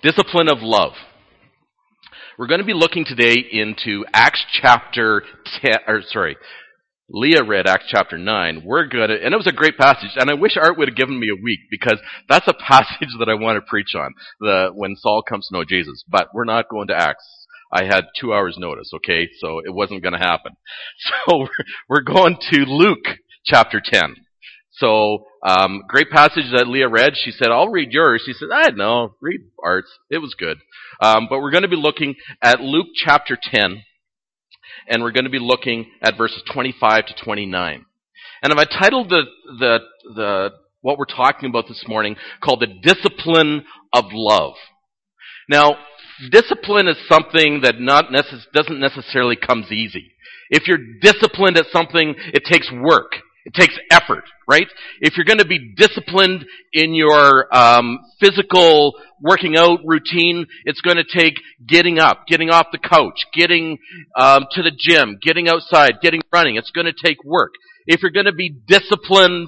Discipline of love. We're going to be looking today into Acts chapter 10, Leah read Acts chapter 9. And it was a great passage, and I wish Art would have given me a week, because that's a passage that I want to preach on, when Saul comes to know Jesus. But we're not going to Acts. I had 2 hours notice, okay? So it wasn't going to happen. So we're going to Luke chapter 10. So, great passage that Leah read. She said, I'll read yours. She said, no, read Art's. It was good. But we're going to be looking at Luke chapter 10, and we're going to be looking at verses 25 to 29. And I've titled what we're talking about this morning called the discipline of love. Now, discipline is something that doesn't necessarily comes easy. If you're disciplined at something, it takes work. It takes effort, right? If you're going to be disciplined in your physical working out routine, it's going to take getting up, getting off the couch, getting to the gym, getting outside, getting running. It's going to take work. If you're going to be disciplined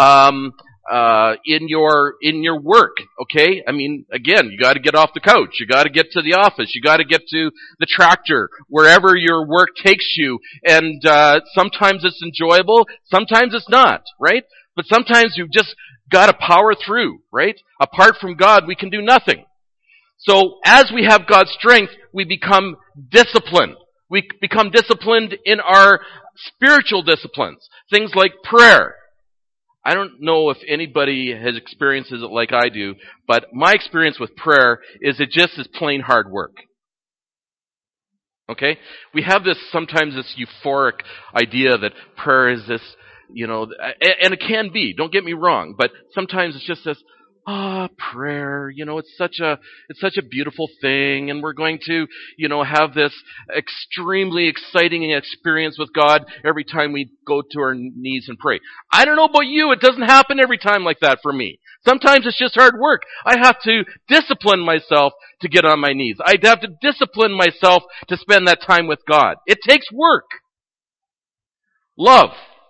in your work, okay? I mean, again, you got to get off the couch. You got to get to the office. You got to get to the tractor, wherever your work takes you. And sometimes it's enjoyable, sometimes it's not, right? But sometimes you've just got to power through, right? Apart from God, we can do nothing. So as we have God's strength, we become disciplined. We become disciplined in our spiritual disciplines, things like prayer. I don't know if anybody has experiences it like I do, but my experience with prayer is it just is plain hard work. Okay? We have sometimes this euphoric idea that prayer is this, and it can be, don't get me wrong, but sometimes it's just this, prayer, it's such a beautiful thing, and we're going to, have this extremely exciting experience with God every time we go to our knees and pray. I don't know about you, it doesn't happen every time like that for me. Sometimes it's just hard work. I have to discipline myself to get on my knees. I have to discipline myself to spend that time with God. It takes work. Love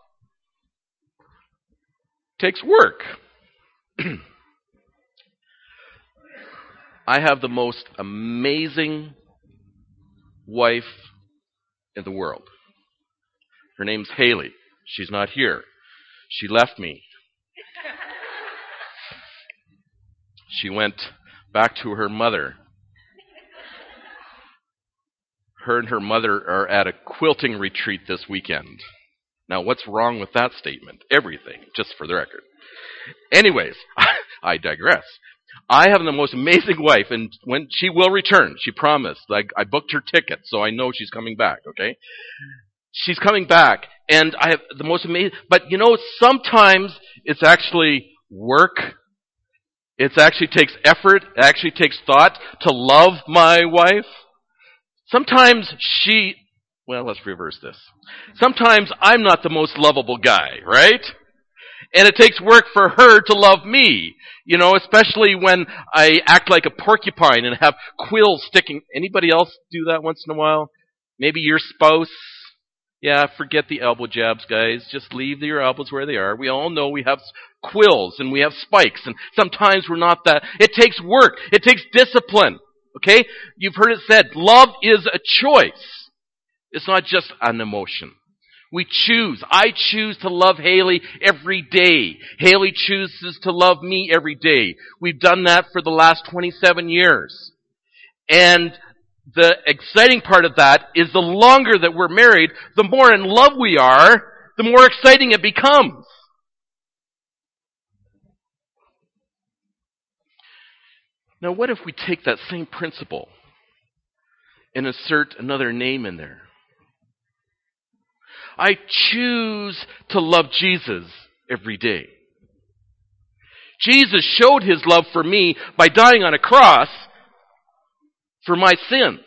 takes work. I have the most amazing wife in the world. Her name's Haley. She's not here. She left me. She went back to her mother. Her and her mother are at a quilting retreat this weekend. Now, what's wrong with that statement? Everything, just for the record. Anyways, I digress. I have the most amazing wife, and when she will return, she promised. I booked her ticket, so I know she's coming back, okay? She's coming back, and I have the most amazing, but sometimes it's actually work. It actually takes effort. It actually takes thought to love my wife. Sometimes let's reverse this. Sometimes I'm not the most lovable guy, right? And it takes work for her to love me, especially when I act like a porcupine and have quills sticking. Anybody else do that once in a while? Maybe your spouse? Yeah, forget the elbow jabs, guys. Just leave your elbows where they are. We all know we have quills and we have spikes, and sometimes we're not that. It takes work. It takes discipline, okay? You've heard it said, love is a choice. It's not just an emotion. We choose. I choose to love Haley every day. Haley chooses to love me every day. We've done that for the last 27 years. And the exciting part of that is the longer that we're married, the more in love we are, the more exciting it becomes. Now, what if we take that same principle and insert another name in there? I choose to love Jesus every day. Jesus showed his love for me by dying on a cross for my sins.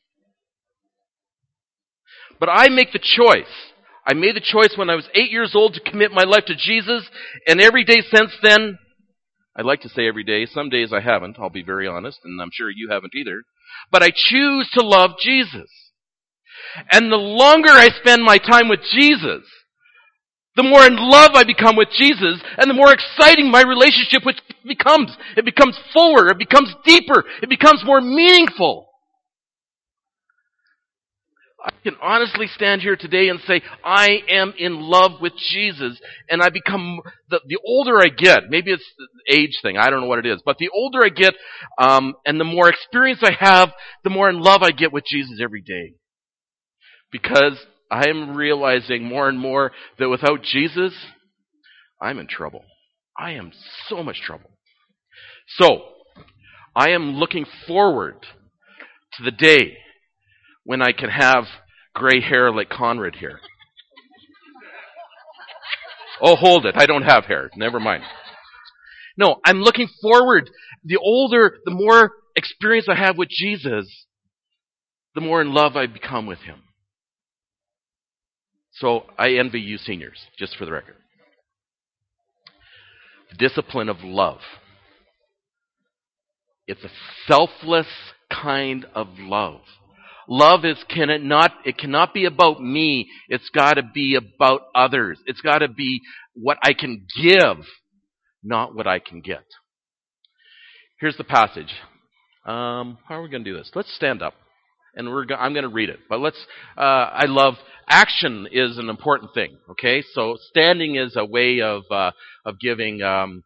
But I make the choice. I made the choice when I was 8 years old to commit my life to Jesus, and every day since then, I'd like to say every day, some days I haven't, I'll be very honest, and I'm sure you haven't either, but I choose to love Jesus. And the longer I spend my time with Jesus, The more in love I become with Jesus, and the more exciting my relationship with becomes. It becomes fuller, it becomes deeper, it becomes more meaningful. I can honestly stand here today and say, I am in love with Jesus, and I become, the older I get, maybe it's the age thing, I don't know what it is, but the older I get, and the more experience I have, the more in love I get with Jesus every day. Because I am realizing more and more that without Jesus, I'm in trouble. I am so much trouble. So, I am looking forward to the day when I can have gray hair like Conrad here. Oh, hold it. I don't have hair. Never mind. No, I'm looking forward. The older, the more experience I have with Jesus, the more in love I become with him. So I envy you seniors, just for the record. The discipline of love. It's a selfless kind of love. Love it cannot be about me. It's got to be about others. It's got to be what I can give, not what I can get. Here's the passage. How are we going to do this? Let's stand up, and I'm going to read it. But I love action is an important thing. Okay, so standing is a way of giving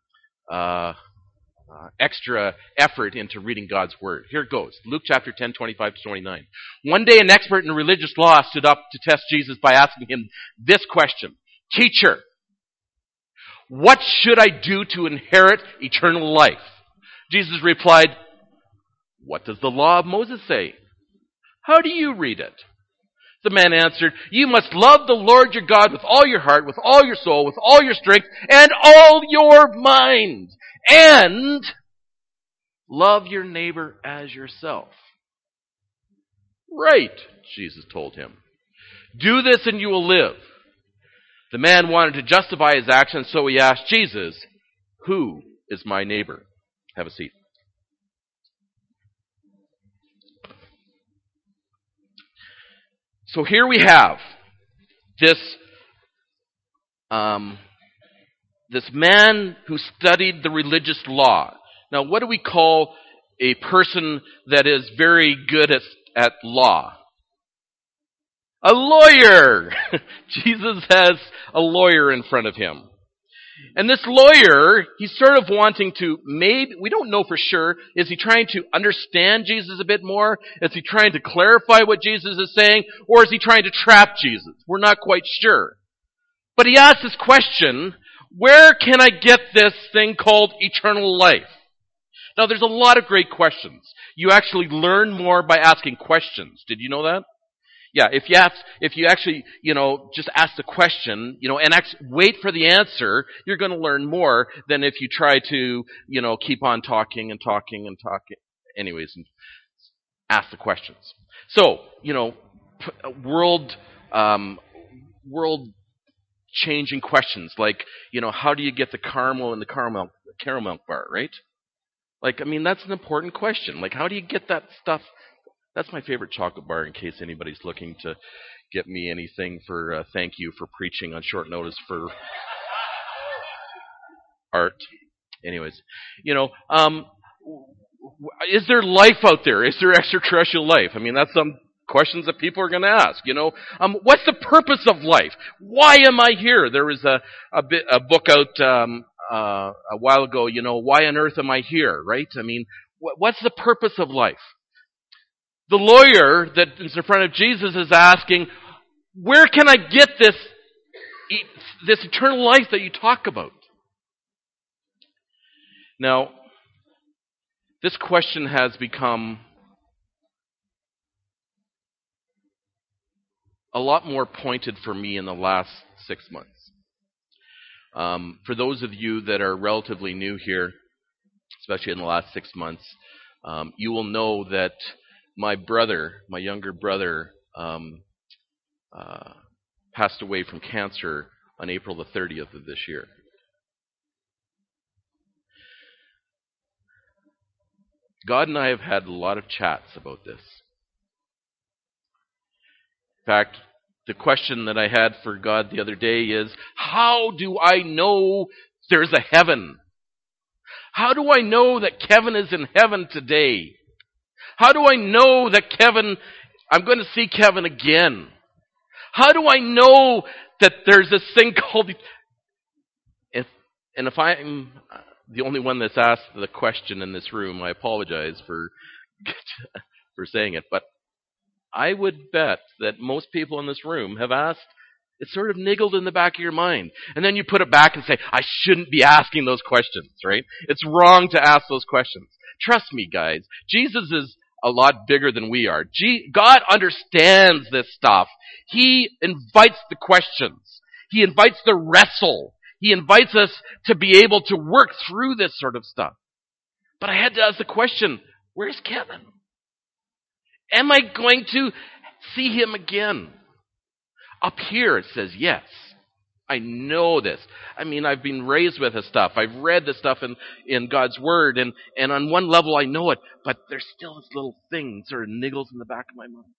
extra effort into reading God's Word. Here it goes. Luke chapter 10, 25-29. One day an expert in religious law stood up to test Jesus by asking him this question. Teacher, what should I do to inherit eternal life? Jesus replied, what does the law of Moses say? How do you read it? The man answered, you must love the Lord your God with all your heart, with all your soul, with all your strength, and all your mind. And love your neighbor as yourself. Right, Jesus told him. Do this and you will live. The man wanted to justify his actions, so he asked Jesus, who is my neighbor? Have a seat. So here we have this man who studied the religious law. Now, what do we call a person that is very good at law? A lawyer! Jesus has a lawyer in front of him. And this lawyer, he's sort of wanting to, we don't know for sure, is he trying to understand Jesus a bit more? Is he trying to clarify what Jesus is saying? Or is he trying to trap Jesus? We're not quite sure. But he asks this question, where can I get this thing called eternal life? Now, there's a lot of great questions. You actually learn more by asking questions. Did you know that? Yeah, if you actually, just ask the question, and wait for the answer, you're going to learn more than if you try to, keep on talking and talking and talking. Anyways, and ask the questions. So, world changing questions like, how do you get the caramel in the caramel milk bar, right? That's an important question. How do you get that stuff? That's my favorite chocolate bar, in case anybody's looking to get me anything for thank you for preaching on short notice for art. Anyways, is there life out there? Is there extraterrestrial life? That's some questions that people are going to ask. What's the purpose of life? Why am I here? There was a book out a while ago. Why on earth am I here? Right? What's the purpose of life? The lawyer that is in front of Jesus is asking, where can I get this eternal life that you talk about? Now, this question has become a lot more pointed for me in the last 6 months. For those of you that are relatively new here, especially in the last 6 months, you will know that my younger brother, passed away from cancer on April the 30th of this year. God and I have had a lot of chats about this. In fact, The question that I had for God the other day is, how do I know there's a heaven? How do I know that Kevin is in heaven today? How do I know that I'm going to see Kevin again? How do I know that there's this thing called... If I'm the only one that's asked the question in this room, I apologize for saying it, but I would bet that most people in this room have asked, it's sort of niggled in the back of your mind. And then you put it back and say, I shouldn't be asking those questions, right? It's wrong to ask those questions. Trust me, guys, Jesus is a lot bigger than we are. God understands this stuff. He invites the questions. He invites the wrestle. He invites us to be able to work through this sort of stuff. But I had to ask the question, where's Kevin? Am I going to see him again? Up here it says yes. I know this. I mean, I've been raised with this stuff. I've read this stuff in God's Word, and on one level I know it, but there's still this little thing sort of niggles in the back of my mind.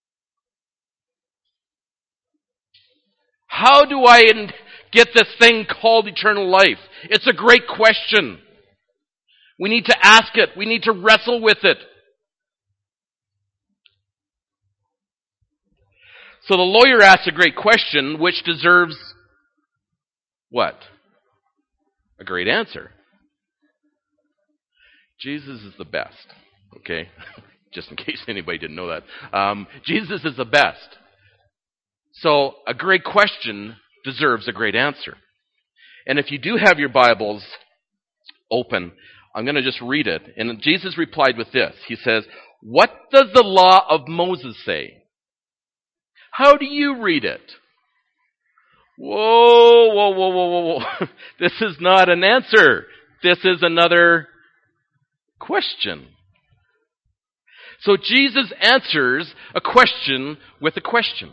How do I get this thing called eternal life? It's a great question. We need to ask it. We need to wrestle with it. So the lawyer asks a great question, which deserves what? A great answer. Jesus is the best. Okay? Just in case anybody didn't know that. Jesus is the best. So a great question deserves a great answer. And if you do have your Bibles open, I'm going to just read it. And Jesus replied with this. He says, "What does the law of Moses say? How do you read it?" Whoa. This is not an answer. This is another question. So Jesus answers a question with a question.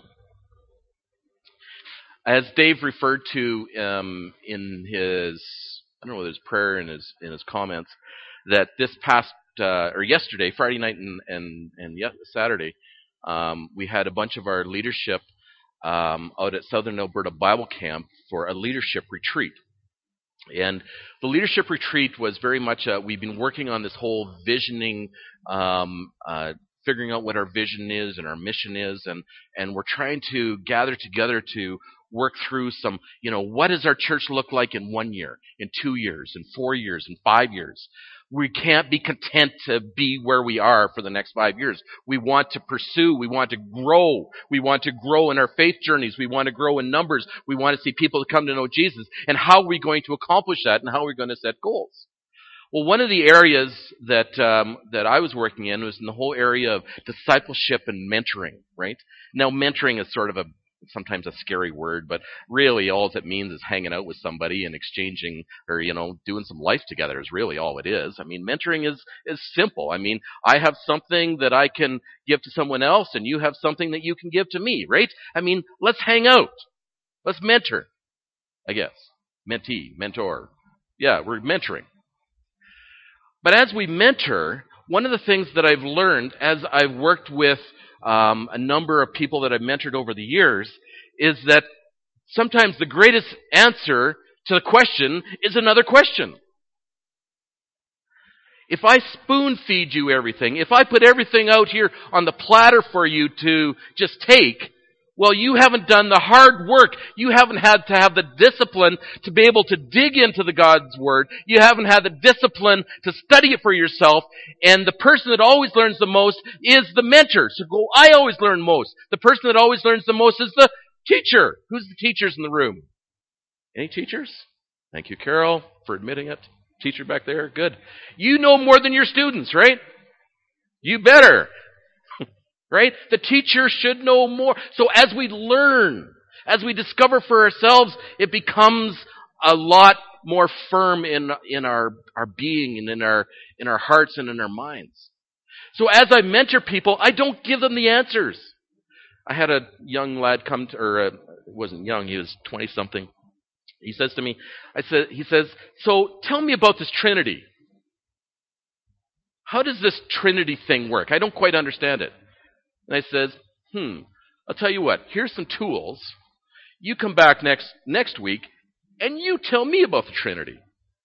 As Dave referred to in his, I don't know, his prayer and in his comments, that this past or yesterday, Friday night and Saturday, we had a bunch of our leadership out at Southern Alberta Bible Camp for a leadership retreat. And the leadership retreat was very much, we've been working on this whole visioning, figuring out what our vision is and our mission is, and we're trying to gather together to work through some, what does our church look like in 1 year, in 2 years, in 4 years, in 5 years? We can't be content to be where we are for the next 5 years. We want to pursue. We want to grow. We want to grow in our faith journeys. We want to grow in numbers. We want to see people come to know Jesus. And how are we going to accomplish that? And how are we going to set goals? Well, one of the areas that I was working in was in the whole area of discipleship and mentoring, right? Now, mentoring is sort of sometimes a scary word, but really all it means is hanging out with somebody and exchanging or, doing some life together is really all it is. I mean, mentoring is simple. I mean, I have something that I can give to someone else and you have something that you can give to me, right? I mean, let's hang out. Let's mentor, I guess. Mentee, mentor. Yeah, we're mentoring. But as we mentor, one of the things that I've learned as I've worked with a number of people that I've mentored over the years is that sometimes the greatest answer to the question is another question. If I spoon feed you everything, if I put everything out here on the platter for you to just take, well, you haven't done the hard work. You haven't had to have the discipline to be able to dig into the God's Word. You haven't had the discipline to study it for yourself. And the person that always learns the most is the mentor. So I always learn most. The person that always learns the most is the teacher. Who's the teachers in the room? Any teachers? Thank you, Carol, for admitting it. Teacher back there, good. You know more than your students, right? You better. Right? The teacher should know more. So as we learn, as we discover for ourselves, it becomes a lot more firm in our being and in our hearts and in our minds. So as I mentor people, I don't give them the answers. I had a young lad it wasn't young, he was 20-something. He says to me, so tell me about this Trinity. How does this Trinity thing work? I don't quite understand it. And I says, I'll tell you what, here's some tools. You come back next week, and you tell me about the Trinity.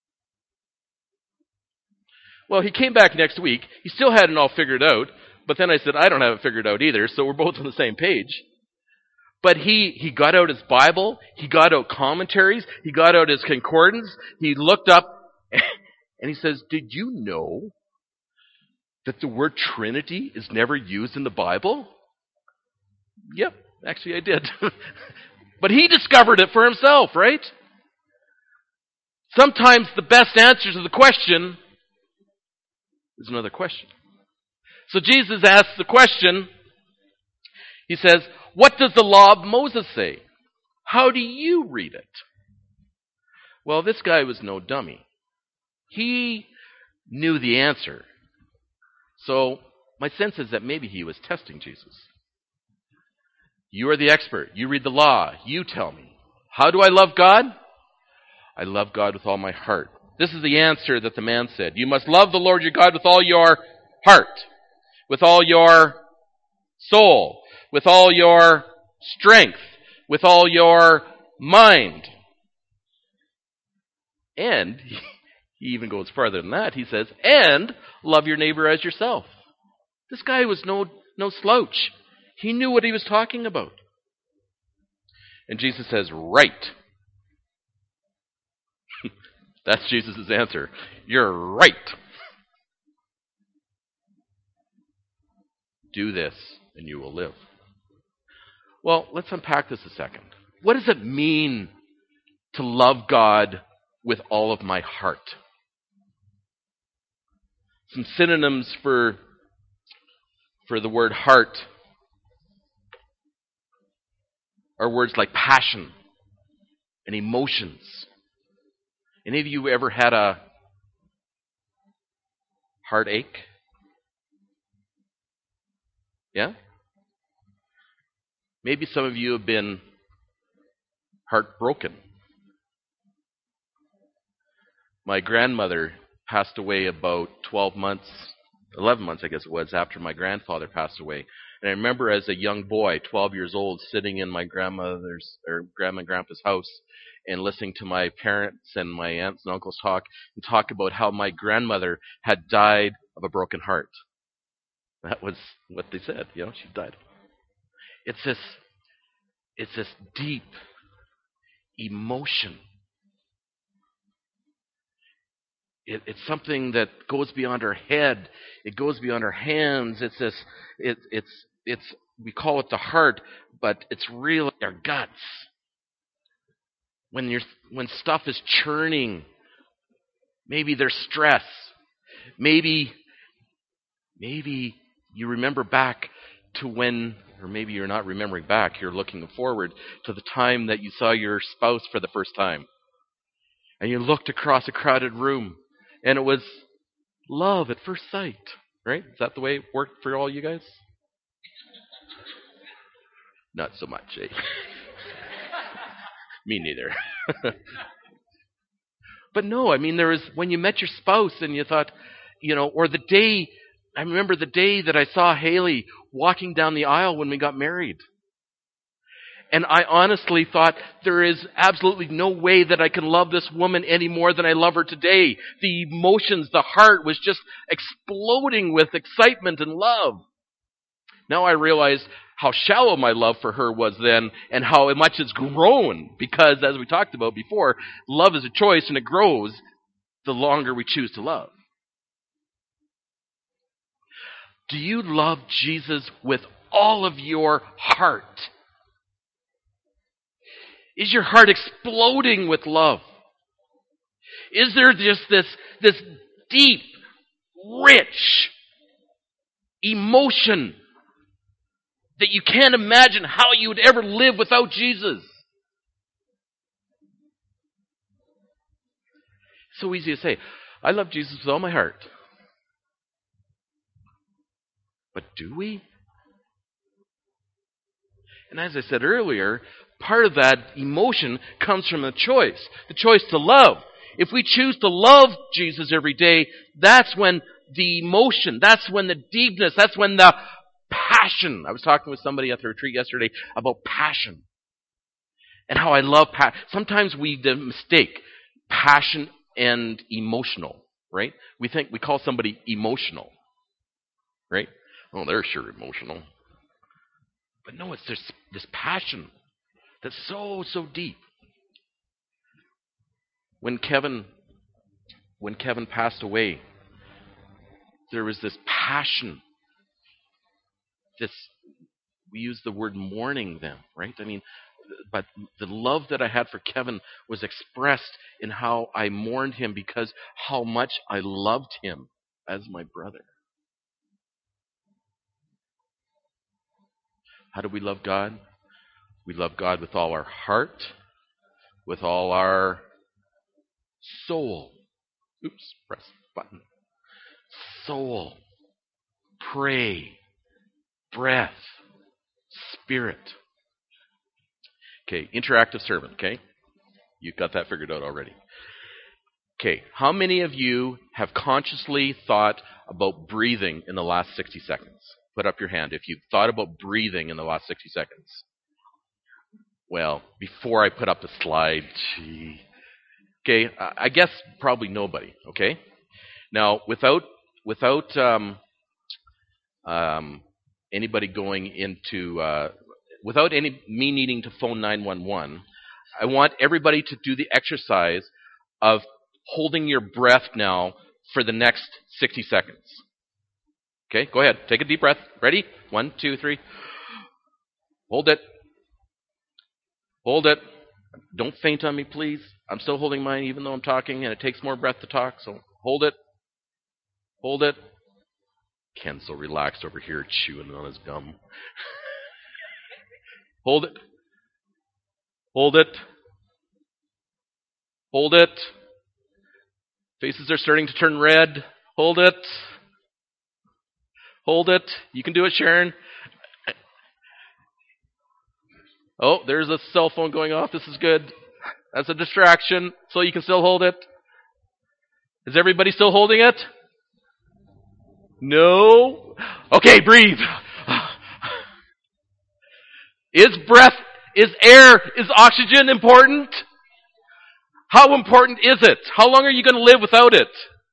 Well, he came back next week. He still hadn't all figured out, but then I said, I don't have it figured out either, so we're both on the same page. But he got out his Bible, he got out commentaries, he got out his concordance, he looked up, and he says, did you know that the word Trinity is never used in the Bible? Yep, actually I did. But he discovered it for himself, right? Sometimes the best answer to the question is another question. So Jesus asks the question, he says, what does the law of Moses say? How do you read it? Well, this guy was no dummy. He knew the answer. So my sense is that maybe he was testing Jesus. You are the expert. You read the law. You tell me. How do I love God? I love God with all my heart. This is the answer that the man said. You must love the Lord your God with all your heart, with all your soul, with all your strength, with all your mind. And he even goes farther than that. He says, and love your neighbor as yourself. This guy was no slouch. He knew what he was talking about. And Jesus says, right. That's Jesus' answer. You're right. Do this and you will live. Well, let's unpack this a second. What does it mean to love God with all of my heart? Some synonyms for the word heart are words like passion and emotions. Any of you ever had a heartache? Yeah? Maybe some of you have been heartbroken. My grandmother passed away about 11 months I guess it was, after my grandfather passed away. And I remember as a young boy, 12 years old, sitting in my grandma and grandpa's house and listening to my parents and my aunts and uncles talk about how my grandmother had died of a broken heart. That was what they said, she died. It's this deep emotion. It's something that goes beyond our head. It goes beyond our hands. We call it the heart, but it's really our guts. When stuff is churning, maybe there's stress. Maybe you remember back to when, or maybe you're not remembering back, you're looking forward to the time that you saw your spouse for the first time. And you looked across a crowded room, and it was love at first sight, right? Is that the way it worked for all you guys? Not so much, eh? Me neither. But no, there was when you met your spouse and you thought, or the day, I remember the day that I saw Haley walking down the aisle when we got married. And I honestly thought, there is absolutely no way that I can love this woman any more than I love her today. The emotions, the heart was just exploding with excitement and love. Now I realize how shallow my love for her was then and how much it's grown. Because as we talked about before, love is a choice and it grows the longer we choose to love. Do you love Jesus with all of your heart? Is your heart exploding with love? Is there just this deep, rich emotion that you can't imagine how you would ever live without Jesus? It's so easy to say, I love Jesus with all my heart. But do we? And as I said earlier, part of that emotion comes from a choice. The choice to love. If we choose to love Jesus every day, that's when the emotion, that's when the deepness, that's when the Passion. I was talking with somebody at the retreat yesterday about passion and how I love passion. Sometimes we mistake passion and emotional, right? We call somebody emotional, right? Oh, they're sure emotional. But no, it's this passion that's so deep. When Kevin passed away, there was this passion. We use the word mourning then, right? I mean, but the love that I had for Kevin was expressed in how I mourned him because how much I loved him as my brother. How do we love God? We love God with all our heart, with all our soul. Oops, press the button. Soul, pray, breath, spirit. Okay, interactive sermon, okay? You've got that figured out already. Okay, how many of you have consciously thought about breathing in the last 60 seconds? Put up your hand if you've thought about breathing in the last 60 seconds. Well, before I put up the slide, okay, I guess probably nobody, okay? Now, without anybody going into, without me needing to phone 911, I want everybody to do the exercise of holding your breath now for the next 60 seconds. Okay, go ahead. Take a deep breath. Ready? 1, 2, 3. Hold it. Hold it. Don't faint on me, please. I'm still holding mine even though I'm talking, and it takes more breath to talk, so hold it. Hold it. Ken's so relaxed over here chewing on his gum. Hold it. Hold it. Hold it. Faces are starting to turn red. Hold it. Hold it. You can do it, Sharon. Oh, there's a cell phone going off. This is good. That's a distraction, so you can still hold it. Is everybody still holding it? No? Okay, breathe. Is oxygen important? How important is it? How long are you going to live without it?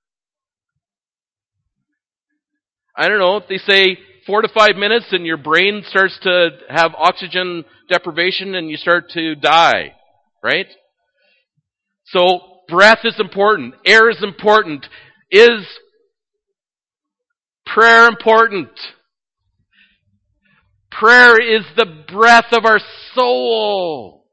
I don't know. They say 4 to 5 minutes and your brain starts to have oxygen deprivation and you start to die, right? So breath is important. Air is important. Is prayer important? Prayer is the breath of our soul.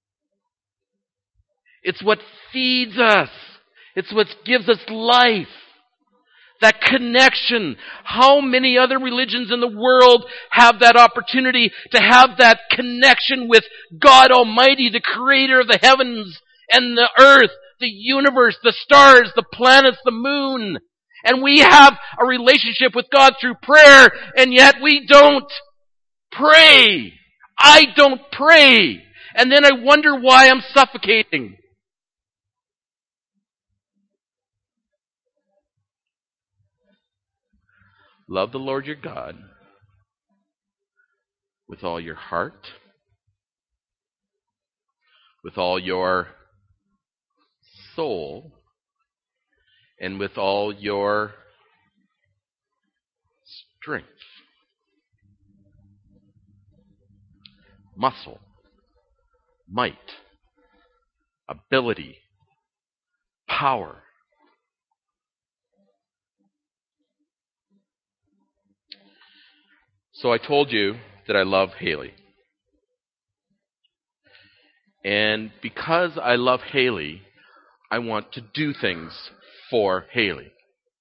It's what feeds us. It's what gives us life. That connection. How many other religions in the world have that opportunity to have that connection with God Almighty, the creator of the heavens and the earth, the universe, the stars, the planets, the moon? And we have a relationship with God through prayer, and yet we don't pray. I don't pray. And then I wonder why I'm suffocating. Love the Lord your God with all your heart, with all your soul, and with all your strength, muscle, might, ability, power. So I told you that I love Haley. And because I love Haley, I want to do things for Haley.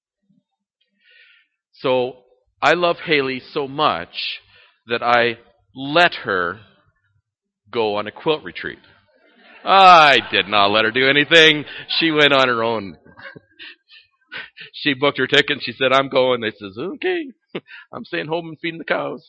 So I love Haley so much that I let her go on a quilt retreat. I did not let her do anything. She went on her own. She booked her ticket and she said, I'm going. I says, okay, I'm staying home and feeding the cows.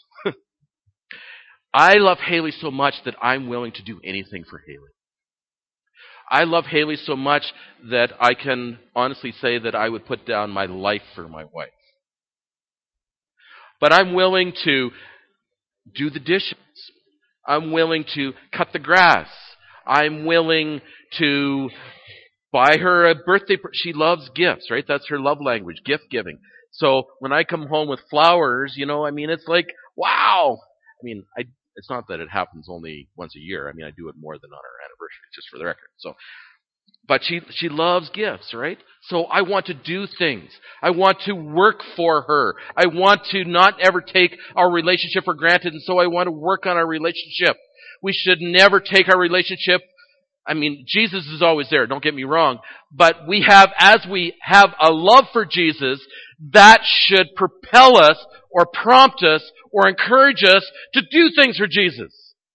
I love Haley so much that I'm willing to do anything for Haley. I love Haley so much that I can honestly say that I would put down my life for my wife. But I'm willing to do the dishes. I'm willing to cut the grass. I'm willing to buy her a birthday. She loves gifts, right? That's her love language, gift giving. So when I come home with flowers, it's like, wow. It's not that it happens only once a year. I do it more than on our anniversary, just for the record. So, but she loves gifts, right? So I want to do things. I want to work for her. I want to not ever take our relationship for granted, and so I want to work on our relationship. We should never take our relationship. Jesus is always there, don't get me wrong, but as we have a love for Jesus, that should propel us or prompt us or encourage us to do things for Jesus.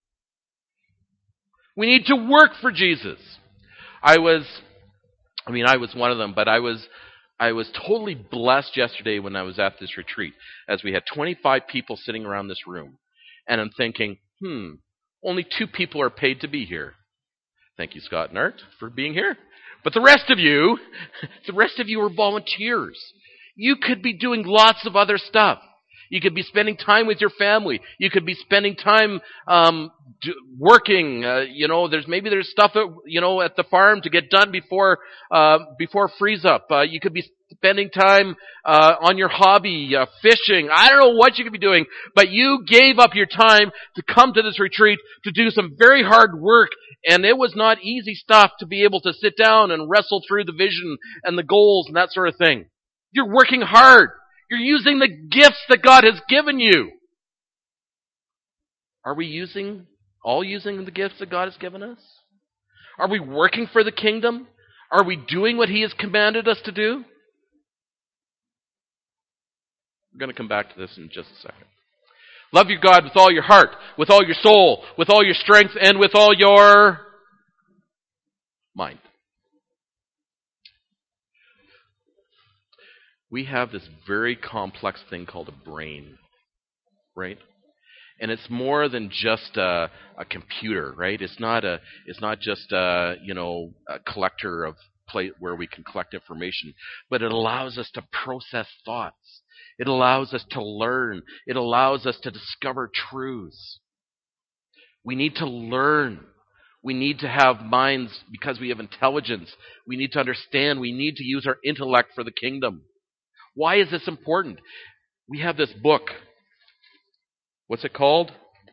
We need to work for Jesus. I was one of them, but I was totally blessed yesterday when I was at this retreat, as we had 25 people sitting around this room. And I'm thinking, only 2 people are paid to be here. Thank you, Scott and Art, for being here. But the rest of you are volunteers. You could be doing lots of other stuff. You could be spending time with your family. You could be spending time working. There's stuff at the farm to get done before freeze up. You could be spending time on your hobby, fishing. I don't know what you could be doing, but you gave up your time to come to this retreat to do some very hard work, and it was not easy stuff to be able to sit down and wrestle through the vision and the goals and that sort of thing. You're working hard. You're using the gifts that God has given you. Are we using the gifts that God has given us? Are we working for the kingdom? Are we doing what He has commanded us to do? We're going to come back to this in just a second. Love your God with all your heart, with all your soul, with all your strength, and with all your mind. We have this very complex thing called a brain, right? And it's more than just a computer, right? It's not just a collector of where we can collect information, but it allows us to process thoughts. It allows us to learn. It allows us to discover truths. We need to learn. We need to have minds because we have intelligence. We need to understand. We need to use our intellect for the kingdom. Why is this important? We have this book. What's it called?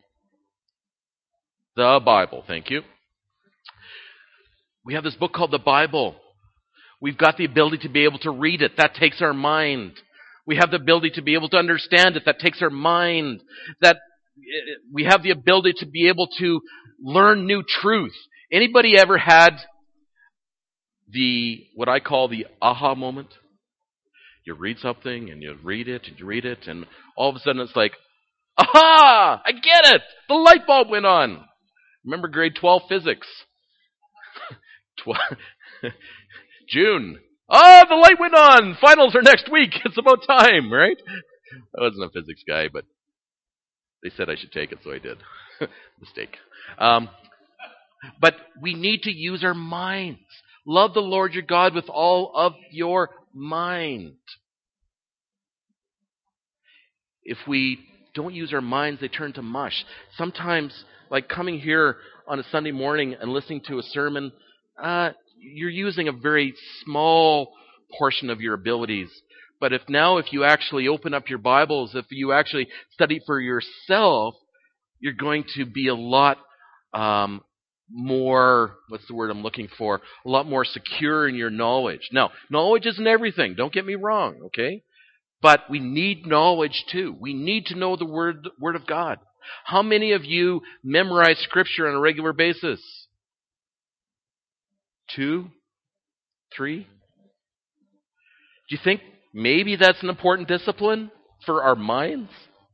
The Bible. Thank you. We have this book called the Bible. We've got the ability to be able to read it. That takes our mind. We have the ability to be able to understand it. That takes our mind. That we have the ability to be able to learn new truth. Anybody ever had what I call the aha moment? You read something and you read it and all of a sudden it's like, aha! I get it! The light bulb went on. Remember grade 12 physics? June. Oh, the light went on! Finals are next week. It's about time, right? I wasn't a physics guy, but they said I should take it, so I did. Mistake. But we need to use our minds. Love the Lord your God with all of your mind. If we don't use our minds, they turn to mush. Sometimes, like coming here on a Sunday morning and listening to a sermon, you're using a very small portion of your abilities. But if you actually open up your Bibles, if you actually study for yourself, you're going to be a lot more, what's the word I'm looking for? A lot more secure in your knowledge. Now, knowledge isn't everything. Don't get me wrong, okay? But we need knowledge too. We need to know the Word of God. How many of you memorize Scripture on a regular basis? 2? 3? Do you think maybe that's an important discipline for our minds?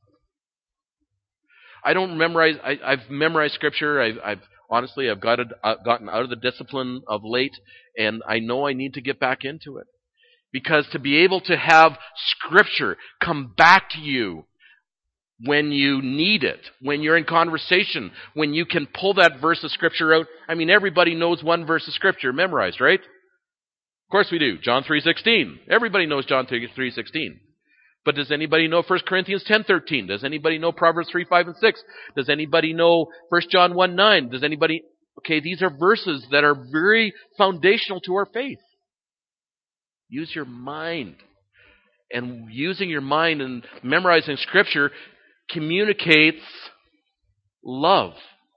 I don't memorize. I've memorized Scripture. I've gotten out of the discipline of late, and I know I need to get back into it. Because to be able to have Scripture come back to you when you need it, when you're in conversation, when you can pull that verse of Scripture out. Everybody knows one verse of Scripture memorized, right? Of course we do. John 3:16. Everybody knows John 3:16. But does anybody know 1 Corinthians 10:13? Does anybody know Proverbs 3:5 and 6? Does anybody know 1 John 1:9? Does anybody... Okay, these are verses that are very foundational to our faith. Use your mind. And using your mind and memorizing Scripture communicates love.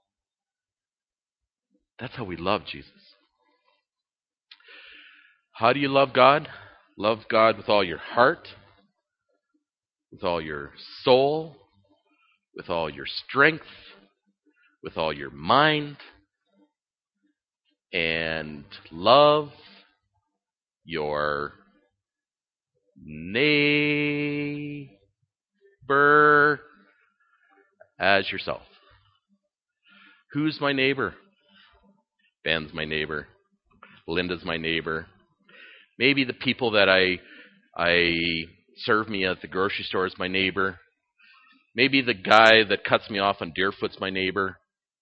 That's how we love Jesus. How do you love God? Love God with all your heart, with all your soul, with all your strength, with all your mind, and love your neighbor as yourself. Who's my neighbor? Ben's my neighbor. Linda's my neighbor. Maybe the people that I serve me at the grocery store is my neighbor. Maybe the guy that cuts me off on Deerfoot's my neighbor.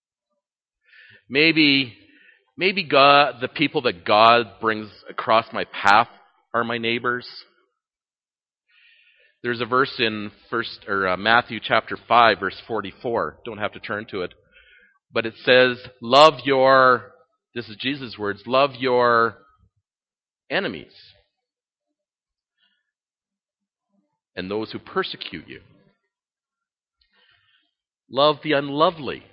Maybe God, the people that God brings across my path are my neighbors. There's a verse in Matthew chapter 5, verse 44. Don't have to turn to it. But it says, this is Jesus' words, love your enemies and those who persecute you. Love the unlovely.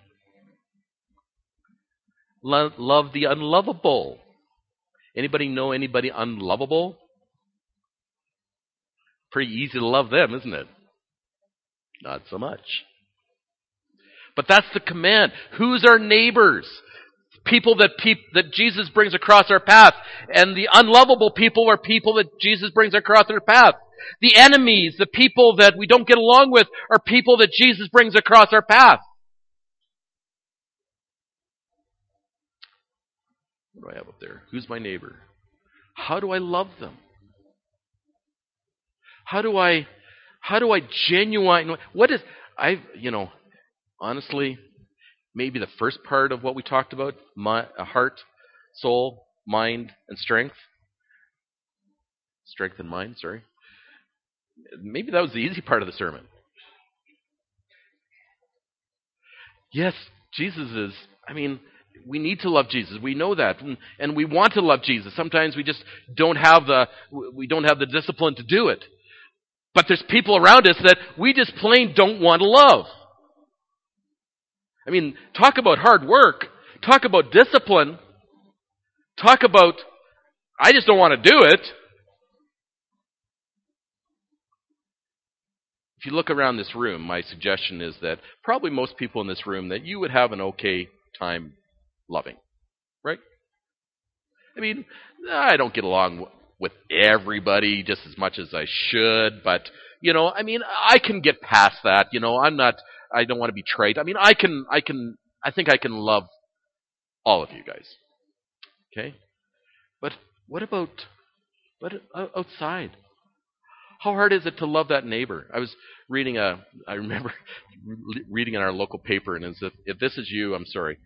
Love the unlovable. Anybody know anybody unlovable? Pretty easy to love them, isn't it? Not so much. But that's the command. Who's our neighbors? People that Jesus brings across our path. And the unlovable people are people that Jesus brings across our path. The enemies, the people that we don't get along with, are people that Jesus brings across our path. What do I have up there? Who's my neighbor? How do I love them? How do I genuinely... honestly, maybe the first part of what we talked about, heart, soul, mind, and strength. Strength and mind, sorry. Maybe that was the easy part of the sermon. Yes, Jesus is... we need to love Jesus. We know that, and we want to love Jesus. Sometimes we just don't have the discipline to do it. But there's people around us that we just plain don't want to love. Talk about hard work. Talk about discipline. Talk about, I just don't want to do it. If you look around this room, my suggestion is that probably most people in this room that you would have an okay time loving. Right? I don't get along with everybody just as much as I should, but, I can get past that. I don't want to be trite. I think I can love all of you guys. Okay? But what about outside? How hard is it to love that neighbor? I remember reading in our local paper, and if this is you, I'm sorry.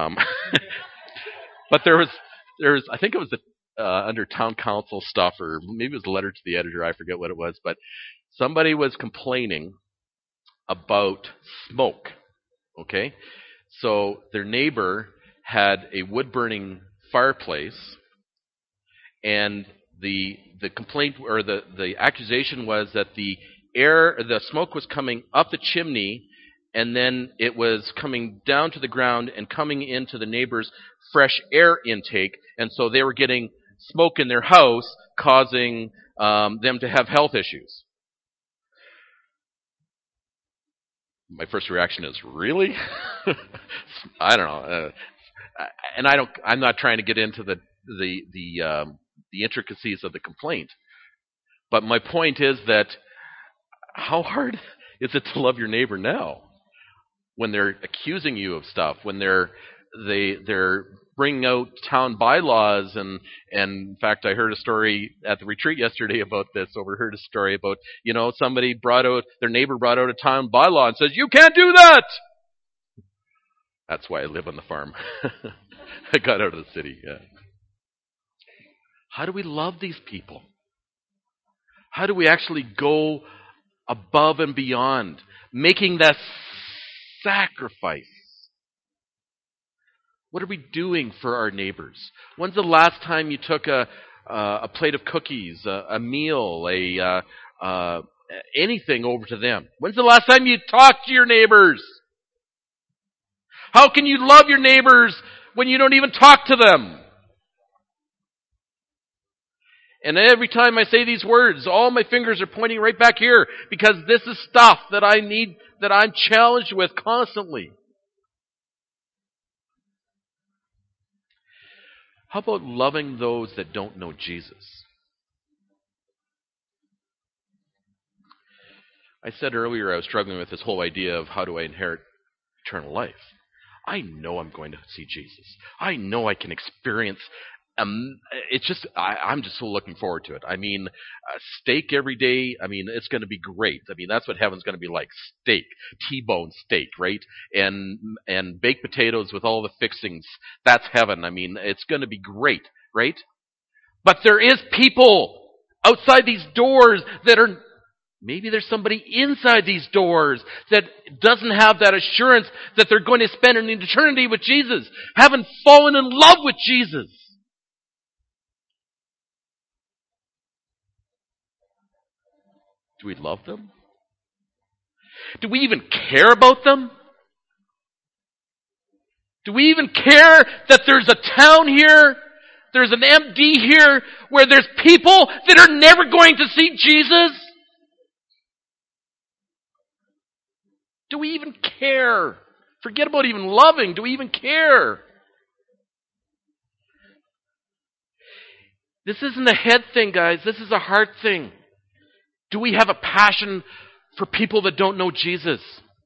But there was, I think it was under town council stuff, or maybe it was a letter to the editor, I forget what it was, but somebody was complaining about smoke. Okay? So their neighbor had a wood-burning fireplace, and the complaint or the accusation was that the smoke was coming up the chimney, and then it was coming down to the ground and coming into the neighbor's fresh air intake, and so they were getting smoke in their house, causing them to have health issues. My first reaction is, really? I don't know. And I'm not trying to get into the intricacies of the complaint. But my point is that how hard is it to love your neighbor now when they're accusing you of stuff, when they're bringing out town bylaws, and in fact, I heard a story at the retreat yesterday about this. Overheard a story about, their neighbor brought out a town bylaw and says, "You can't do that." That's why I live on the farm. I got out of the city. Yeah. How do we love these people? How do we actually go above and beyond, making that sacrifice. What are we doing for our neighbors? When's the last time you took a plate of cookies, a meal, anything over to them? When's the last time you talked to your neighbors? How can you love your neighbors when you don't even talk to them? And every time I say these words, all my fingers are pointing right back here because this is stuff that I need, that I'm challenged with constantly. How about loving those that don't know Jesus? I said earlier I was struggling with this whole idea of how do I inherit eternal life. I know I'm going to see Jesus. I know I can experience. It's just I'm just so looking forward to it. I mean, steak every day. I mean, it's going to be great. I mean, that's what heaven's going to be like: steak, T-bone steak, right? And baked potatoes with all the fixings. That's heaven. I mean, it's going to be great, right? But there is people outside these doors that are. Maybe there's somebody inside these doors that doesn't have that assurance that they're going to spend an eternity with Jesus, haven't fallen in love with Jesus. Do we love them? Do we even care about them? Do we even care that there's a town here, there's an MD here, where there's people that are never going to see Jesus? Do we even care? Forget about even loving. Do we even care? This isn't a head thing, guys. This is a heart thing. Do we have a passion for people that don't know Jesus?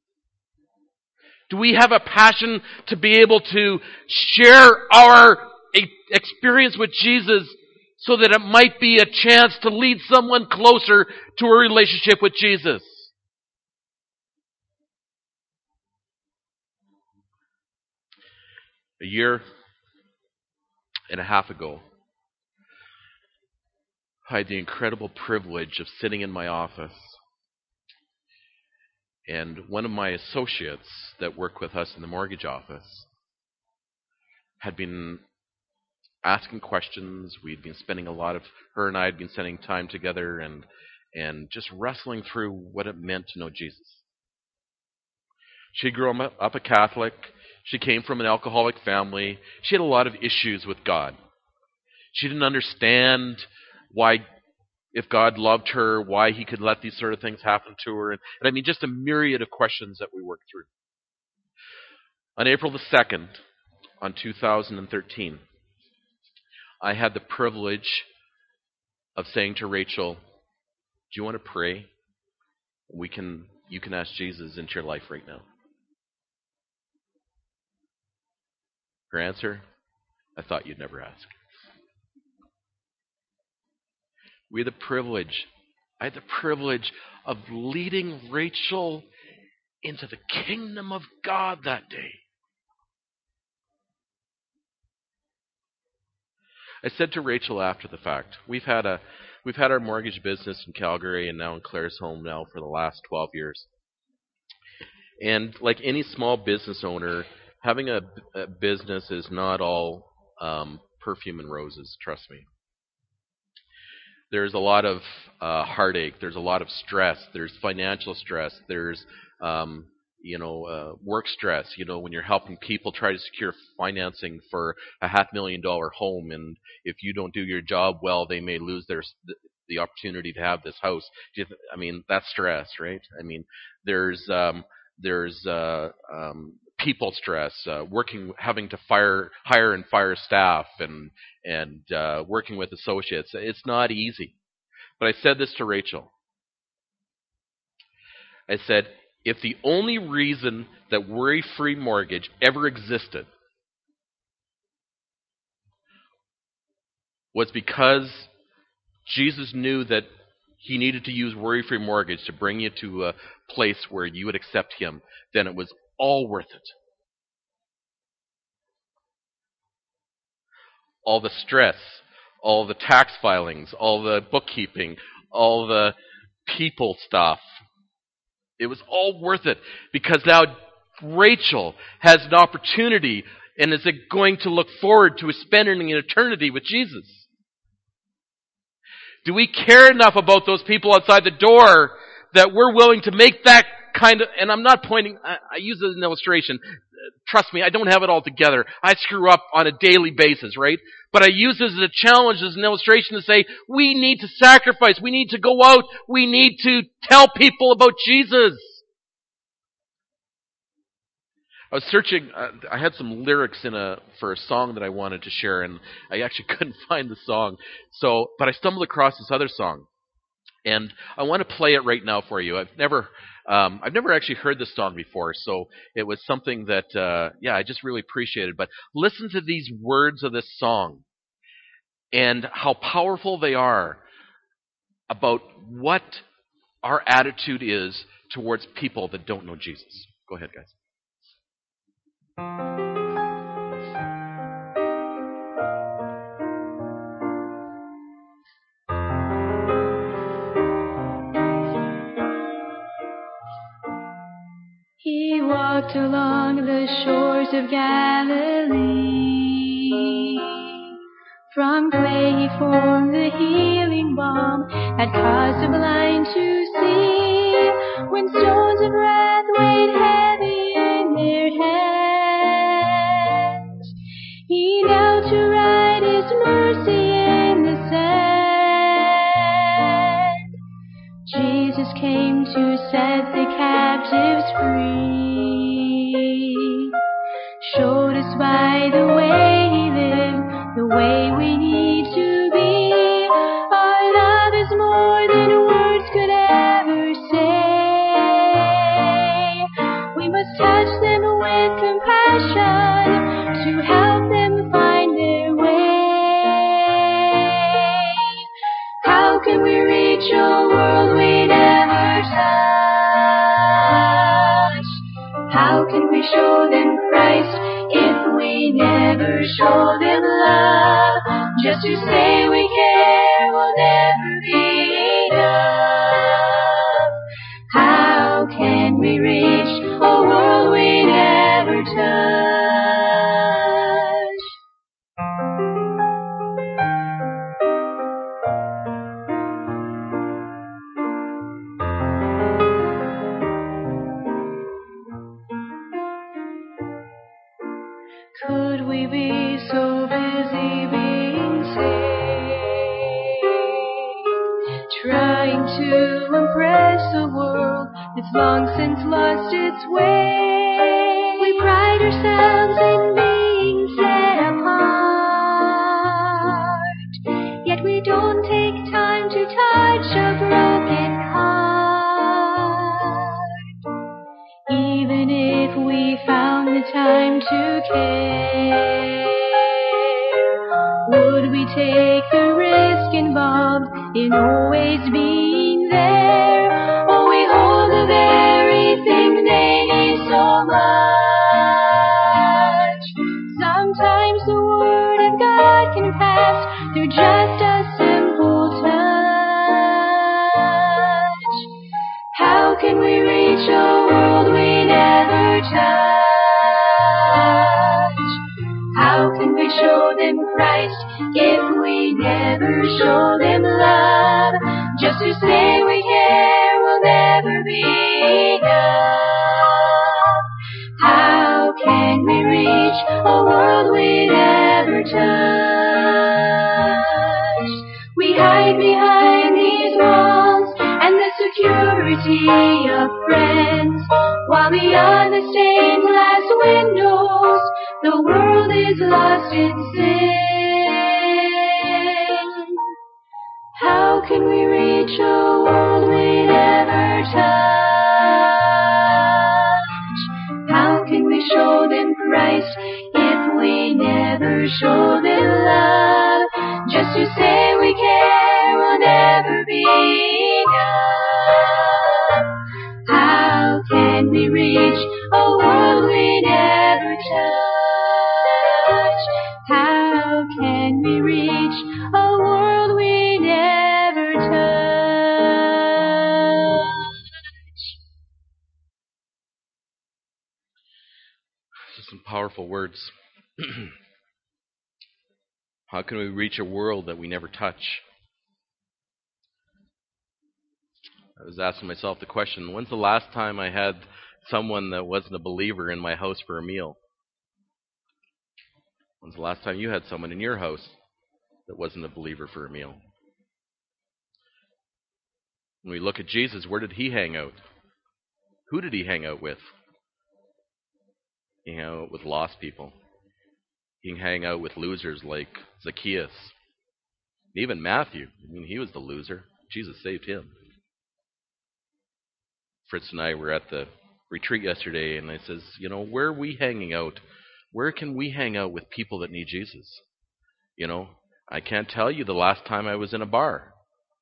Do we have a passion to be able to share our experience with Jesus so that it might be a chance to lead someone closer to a relationship with Jesus? A year and a half ago, I had the incredible privilege of sitting in my office, and one of my associates that work with us in the mortgage office had been asking questions. We'd been spending her and I had been spending time together and just wrestling through what it meant to know Jesus. She grew up a Catholic. She came from an alcoholic family. She had a lot of issues with God. She didn't understand why, if God loved her, why he could let these sort of things happen to her. And I mean, just a myriad of questions that we worked through. On April the 2nd, on 2013, I had the privilege of saying to Rachel, do you want to pray? You can ask Jesus into your life right now. Her answer, I thought you'd never ask. I had the privilege of leading Rachel into the kingdom of God that day. I said to Rachel after the fact, we've had our mortgage business in Calgary and now in Claresholm now for the last 12 years. And like any small business owner, having a business is not all perfume and roses, trust me. There's a lot of heartache. There's a lot of stress. There's financial stress. There's work stress. When you're helping people try to secure financing for a $500,000 home, and if you don't do your job well, they may lose the opportunity to have this house. I mean, that's stress, right? I mean, there's people stress, having to hire and fire staff, and working with associates. It's not easy. But I said this to Rachel. I said, if the only reason that worry-free mortgage ever existed was because Jesus knew that he needed to use worry-free mortgage to bring you to a place where you would accept him, then it was all worth it. All the stress, all the tax filings, all the bookkeeping, all the people stuff, It was all worth it because now Rachel has an opportunity and is going to look forward to spending an eternity with Jesus. Do we care enough about those people outside the door that we're willing to make that kind of, and I'm not pointing, I use it as an illustration. Trust me, I don't have it all together. I screw up on a daily basis, right? But I use this as a challenge, as an illustration to say, we need to sacrifice. We need to go out. We need to tell people about Jesus. I was searching, I had some lyrics for a song that I wanted to share, and I actually couldn't find the song. But I stumbled across this other song. And I want to play it right now for you. I've never actually heard this song before, so it was something that, I just really appreciated. But listen to these words of this song and how powerful they are about what our attitude is towards people that don't know Jesus. Go ahead, guys. He walked along the shores of Galilee. From clay he formed the healing balm that caused the blind to see. When stones of wrath weighed heavy in their hands, he knelt to write his mercy in the sand. Jesus came to set the captives free, showed us by the way he lived, the way we need to be. Our love is more than words could ever say. We must touch them with compassion to help them find their way. How can we reach a world we never touch? How can we show them Christ if we never show them love? Just to say we care will never be enough. How can we reach a world we never touch? Could we be so busy being saved, trying to impress a world that's long since lost its way? We pride ourselves in being set apart, yet we don't take time to touch a broken heart. Even if we found the time to care, would we take the risk involved in always being there? Oh, we hold the very thing they need so much. Sometimes the word of God can pass through just a simple touch. How can we reach a world we never touch? How can we show them Christ if we never show them love? Just to say we care will never be enough. How can we reach a world we never touch? We hide behind these walls and the security of friends, while beyond the stained glass windows the world is lost in sin. How can we reach a world we never touch? How can we show them Christ if we never show them love? Just to say we care will never be enough. How can we reach a world we never touch? How can we reach a world we never touch? Some powerful words. How can we reach a world that we never touch? I was asking myself the question, when's the last time I had someone that wasn't a believer in my house for a meal? When's the last time you had someone in your house that wasn't a believer for a meal? When we look at Jesus, where did he hang out? Who did he hang out with? He hung out with lost people. He hang out with losers like Zacchaeus. Even Matthew. He was the loser. Jesus saved him. Fritz and I were at the retreat yesterday, and I says, where are we hanging out? Where can we hang out with people that need Jesus? I can't tell you the last time I was in a bar.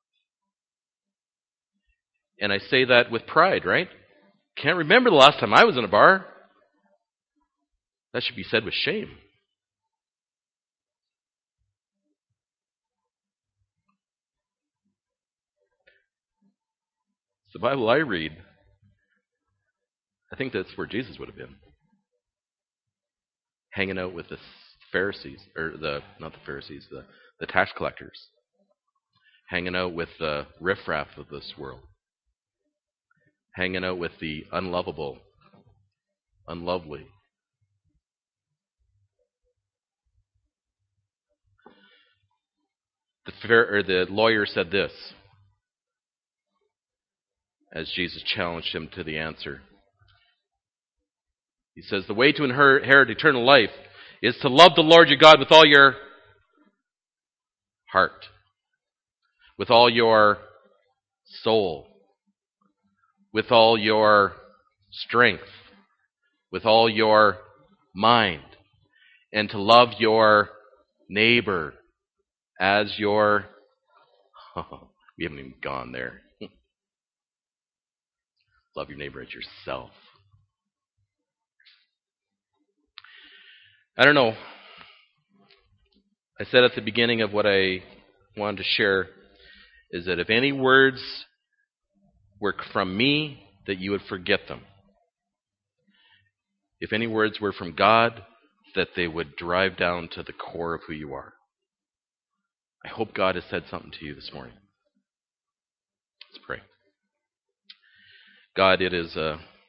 And I say that with pride, right? Can't remember the last time I was in a bar. That should be said with shame. The Bible I read, I think that's where Jesus would have been. Hanging out with the Pharisees, or not the Pharisees, the tax collectors. Hanging out with the riffraff of this world. Hanging out with the unlovable, unlovely. The lawyer said this, as Jesus challenged him to the answer. He says, the way to inherit eternal life is to love the Lord your God with all your heart, with all your soul, with all your strength, with all your mind, and to love your neighbor as your... we haven't even gone there. Love your neighbor as yourself. I don't know. I said at the beginning of what I wanted to share is that if any words were from me, that you would forget them. If any words were from God, that they would drive down to the core of who you are. I hope God has said something to you this morning. Let's pray. God, it is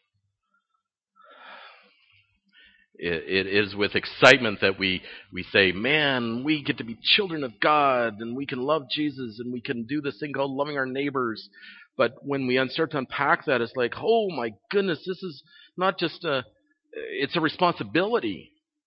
with excitement that we say, man, we get to be children of God, and we can love Jesus, and we can do this thing called loving our neighbors. But when we start to unpack that, it's like, oh my goodness, this is not just it's a responsibility.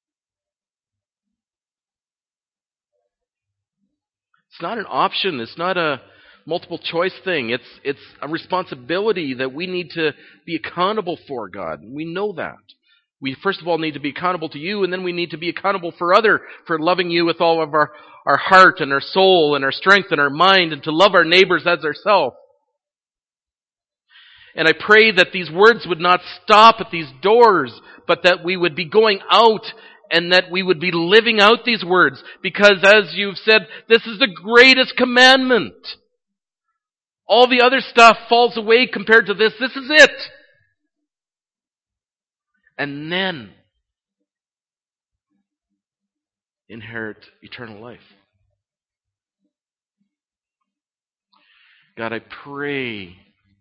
It's not an option. It's not a multiple choice thing. It's a responsibility that we need to be accountable for, God. We know that. We first of all need to be accountable to you, and then we need to be accountable for loving you with all of our heart and our soul and our strength and our mind, and to love our neighbors as ourselves. And I pray that these words would not stop at these doors, but that we would be going out and that we would be living out these words. Because as you've said, this is the greatest commandment. All the other stuff falls away compared to this. This is it. And then inherit eternal life. God, I pray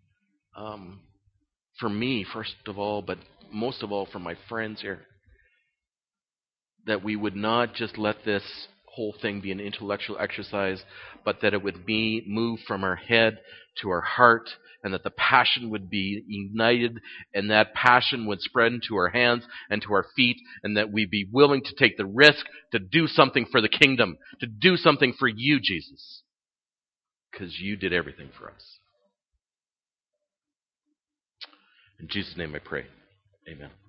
for me, first of all, but most of all for my friends here, that we would not just let this whole thing be an intellectual exercise, but that it would be moved from our head to our heart, and that the passion would be ignited, and that passion would spread into our hands and to our feet, and that we'd be willing to take the risk to do something for the kingdom, to do something for you, Jesus, because you did everything for us. In Jesus' name I pray. Amen.